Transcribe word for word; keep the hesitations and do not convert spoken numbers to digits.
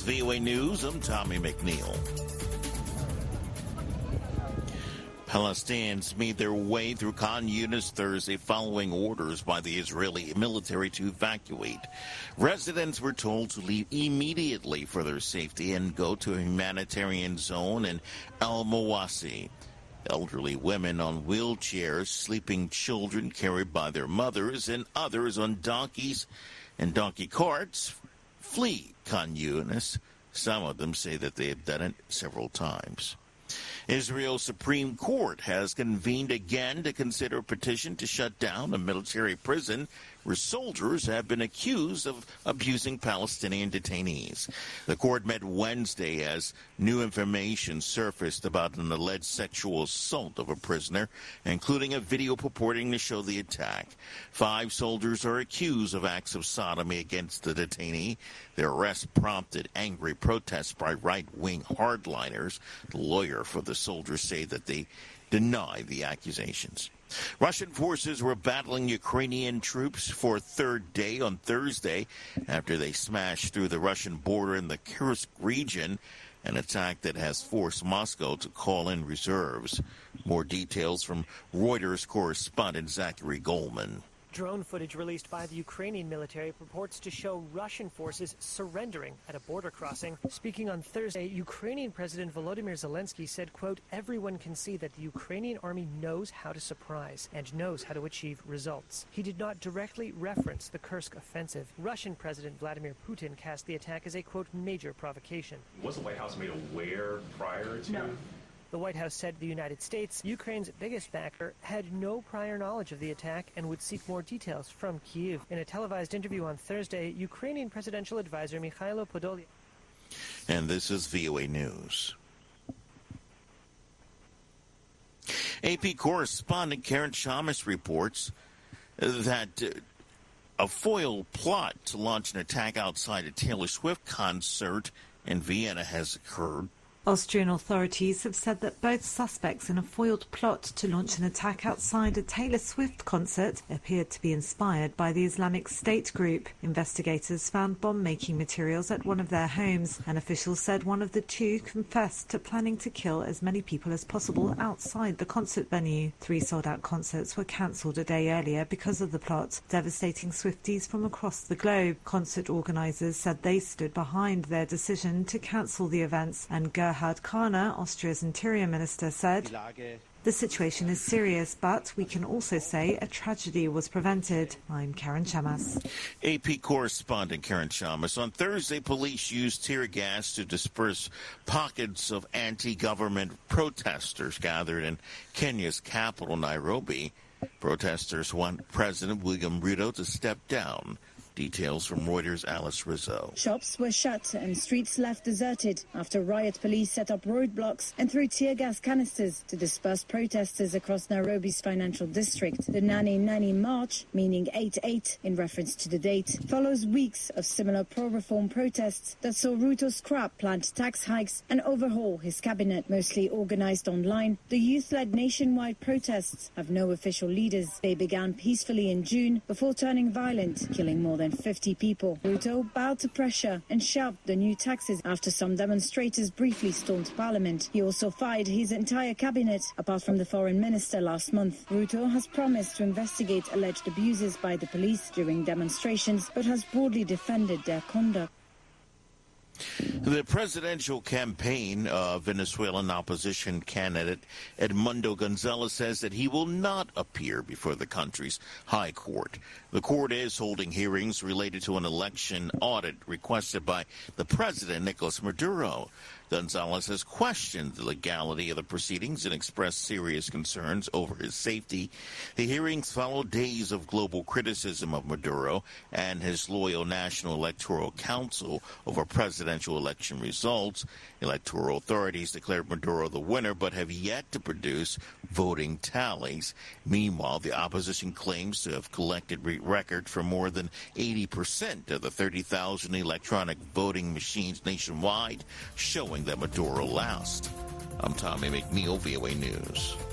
V O A News. I'm Tommy McNeil. Palestinians made their way through Khan Yunis Thursday following orders by the Israeli military to evacuate. Residents were told to leave immediately for their safety and go to a humanitarian zone in Al Mawasi. Elderly women on wheelchairs, sleeping children carried by their mothers, and others on donkeys and donkey carts flee Khan Yunis. Some of them say that they have done it several times. Israel's Supreme Court has convened again to consider a petition to shut down a military prison where soldiers have been accused of abusing Palestinian detainees. The court met Wednesday as new information surfaced about an alleged sexual assault of a prisoner, including a video purporting to show the attack. Five soldiers are accused of acts of sodomy against the detainee. Their arrest prompted angry protests by right-wing hardliners. The lawyer for the soldiers say that they deny the accusations. Russian forces were battling Ukrainian troops for a third day on Thursday after they smashed through the Russian border in the Kursk region, an attack that has forced Moscow to call in reserves. More details from Reuters correspondent Zachary Goldman. Drone footage released by the Ukrainian military purports to show Russian forces surrendering at a border crossing. Speaking on Thursday, Ukrainian President Volodymyr Zelensky said, quote, "Everyone can see that the Ukrainian army knows how to surprise and knows how to achieve results." He did not directly reference the Kursk offensive. Russian President Vladimir Putin cast the attack as a, quote, major provocation. Was the White House made aware prior to? No. The White House said the United States, Ukraine's biggest backer, had no prior knowledge of the attack and would seek more details from Kyiv. In a televised interview on Thursday, Ukrainian presidential advisor Mikhailo Podolyak. And this is V O A News. A P correspondent Karen Chamas reports that a foiled plot to launch an attack outside a Taylor Swift concert in Vienna has occurred. Austrian authorities have said that both suspects in a foiled plot to launch an attack outside a Taylor Swift concert appeared to be inspired by the Islamic State group. Investigators found bomb-making materials at one of their homes, and officials said one of the two confessed to planning to kill as many people as possible outside the concert venue. Three sold-out concerts were cancelled a day earlier because of the plot, devastating Swifties from across the globe. Concert organisers said they stood behind their decision to cancel the events, and Gerhard Kahner, Austria's interior minister, said, "The situation is serious, but we can also say a tragedy was prevented." I'm Karen Chamas. A P correspondent Karen Chamas. On Thursday, police used tear gas to disperse pockets of anti-government protesters gathered in Kenya's capital, Nairobi. Protesters want President William Ruto to step down. Details from Reuters' Alice Rizzo. Shops were shut and streets left deserted after riot police set up roadblocks and threw tear gas canisters to disperse protesters across Nairobi's financial district. The Nani Nani March, meaning eight eight in reference to the date, follows weeks of similar pro-reform protests that saw Ruto scrap planned tax hikes and overhaul his cabinet. Mostly organized online, the youth-led nationwide protests have no official leaders. They began peacefully in June before turning violent, killing more than fifty people. Ruto bowed to pressure and shelved the new taxes after some demonstrators briefly stormed parliament. He also fired his entire cabinet, apart from the foreign minister last month. Ruto has promised to investigate alleged abuses by the police during demonstrations, but has broadly defended their conduct. The presidential campaign of Venezuelan opposition candidate Edmundo Gonzalez says that he will not appear before the country's high court. The court is holding hearings related to an election audit requested by the president, Nicolas Maduro. Gonzalez has questioned the legality of the proceedings and expressed serious concerns over his safety. The hearings follow days of global criticism of Maduro and his loyal National Electoral Council over presidential election results. Electoral authorities declared Maduro the winner but have yet to produce voting tallies. Meanwhile, the opposition claims to have collected re- records for more than eighty percent of the thirty thousand electronic voting machines nationwide, showing that Maduro lost. I'm Tommy McNeil, V O A News.